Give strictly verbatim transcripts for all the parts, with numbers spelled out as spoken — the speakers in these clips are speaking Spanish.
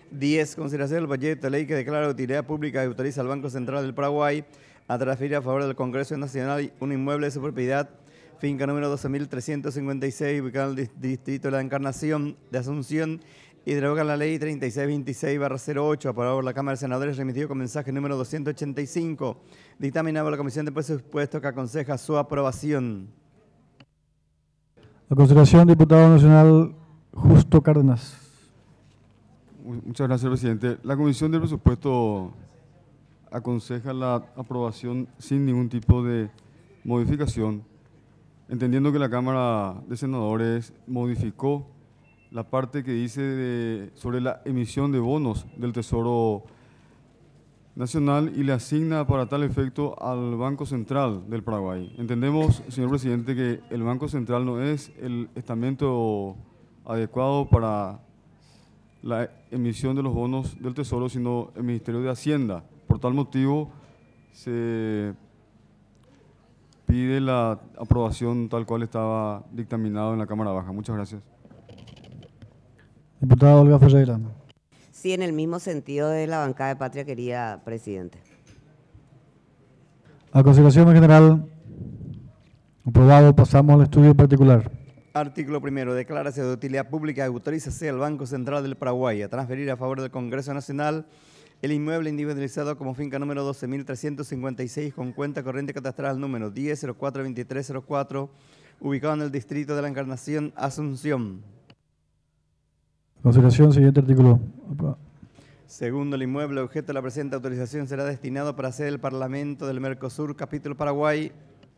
diez. Consideración del proyecto de ley que declara de utilidad pública y autoriza al Banco Central del Paraguay a transferir a favor del Congreso Nacional un inmueble de su propiedad, finca número doce mil trescientos cincuenta y seis, ubicado en el distrito de la Encarnación de Asunción, y deroga la ley treinta y seis veintiséis barra cero ocho, aprobado por la Cámara de Senadores, remitido con mensaje número doscientos ochenta y cinco, dictaminado por la Comisión de Presupuestos, que aconseja su aprobación. A consideración, diputado nacional Justo Cárdenas. Muchas gracias, presidente. La Comisión de Presupuesto aconseja la aprobación sin ningún tipo de modificación, entendiendo que la Cámara de Senadores modificó la parte que dice de, sobre la emisión de bonos del Tesoro Nacional y le asigna para tal efecto al Banco Central del Paraguay. Entendemos, señor presidente, que el Banco Central no es el estamento adecuado para la emisión de los bonos del Tesoro, sino el Ministerio de Hacienda. Por tal motivo, se pide la aprobación tal cual estaba dictaminado en la Cámara Baja. Muchas gracias. Diputada Olga Ferreira. Sí, en el mismo sentido de la bancada de Patria Querida, presidente. A consideración en general, aprobado. Pasamos al estudio particular. Artículo primero. Declaración de utilidad pública. Autorízase al Banco Central del Paraguay a transferir a favor del Congreso Nacional el inmueble individualizado como finca número doce mil trescientos cincuenta y seis con cuenta corriente catastral número diez cero cuatro veintitrés cero cuatro, ubicado en el distrito de la Encarnación, Asunción. Consideración, siguiente artículo. Segundo, el inmueble objeto de la presente autorización será destinado para sede del Parlamento del Mercosur, capítulo Paraguay.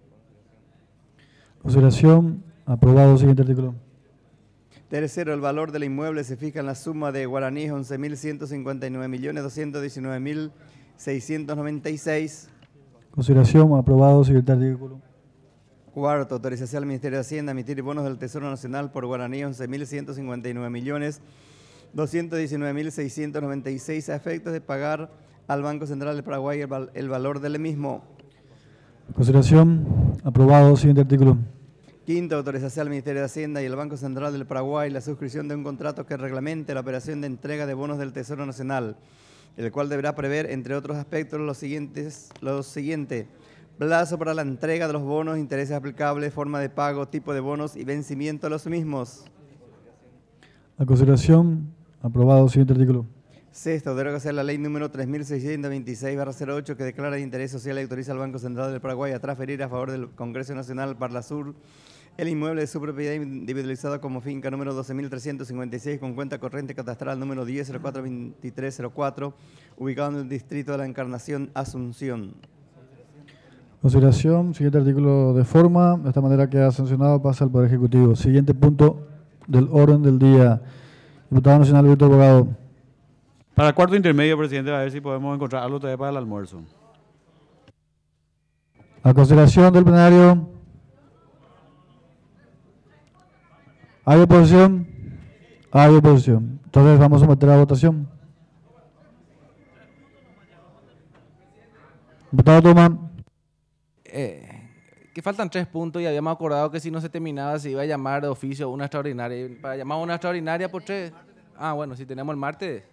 Consideración, aprobado. Siguiente artículo. Tercero, el valor del inmueble se fija en la suma de guaraníes once mil ciento cincuenta y nueve millones doscientos diecinueve mil seiscientos noventa y seis. Consideración, aprobado. Siguiente artículo. Cuarto, autorización al Ministerio de Hacienda a emitir bonos del Tesoro Nacional por guaraní once mil ciento cincuenta y nueve millones doscientos diecinueve mil seiscientos noventa y seis a efectos de pagar al Banco Central del Paraguay el, val el valor del mismo. Consideración, aprobado. Siguiente artículo. Quinto, autorización al Ministerio de Hacienda y al Banco Central del Paraguay la suscripción de un contrato que reglamente la operación de entrega de bonos del Tesoro Nacional, el cual deberá prever, entre otros aspectos, los siguientes, los siguientes. Plazo para la entrega de los bonos, intereses aplicables, forma de pago, tipo de bonos y vencimiento de los mismos. A consideración, aprobado. Siguiente artículo. Sexto, derogación la ley número tres mil seiscientos veintiséis barra cero ocho que declara de interés social y autoriza al Banco Central del Paraguay a transferir a favor del Congreso Nacional Parlasur el inmueble de su propiedad individualizado como finca número doce mil trescientos cincuenta y seis con cuenta corriente catastral número diez cero cuatro veintitrés cero cuatro, ubicado en el distrito de la Encarnación, Asunción. Consideración, siguiente artículo de forma. De esta manera queda sancionado, pasa al Poder Ejecutivo. Siguiente punto del orden del día. Diputado Nacional Víctor Bogado. Para el cuarto intermedio, presidente, a ver si podemos encontrar algo todavía para el almuerzo. A consideración del plenario. ¿Hay oposición? Hay oposición. Entonces vamos a someter a votación. Diputado Toma. Eh, que faltan tres puntos y habíamos acordado que si no se terminaba se iba a llamar de oficio una extraordinaria. Para llamar una extraordinaria por tres. Ah, bueno, si tenemos el martes.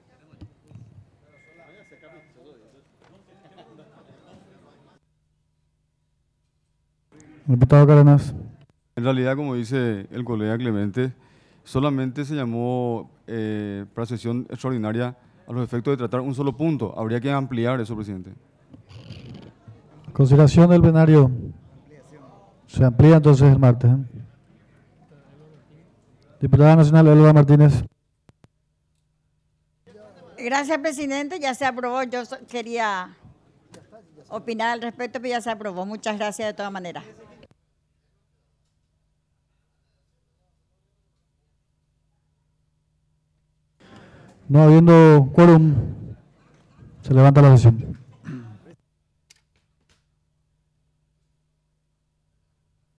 Diputado Cárdenas. En realidad, como dice el colega Clemente, solamente se llamó eh, para sesión extraordinaria a los efectos de tratar un solo punto. Habría que ampliar eso, presidente. Consideración del plenario. Se amplía entonces el martes. ¿eh? Diputada Nacional Olga Martínez. Gracias, presidente. Ya se aprobó. Yo quería opinar al respecto, pero ya se aprobó. Muchas gracias de todas maneras. No habiendo quórum, se levanta la sesión.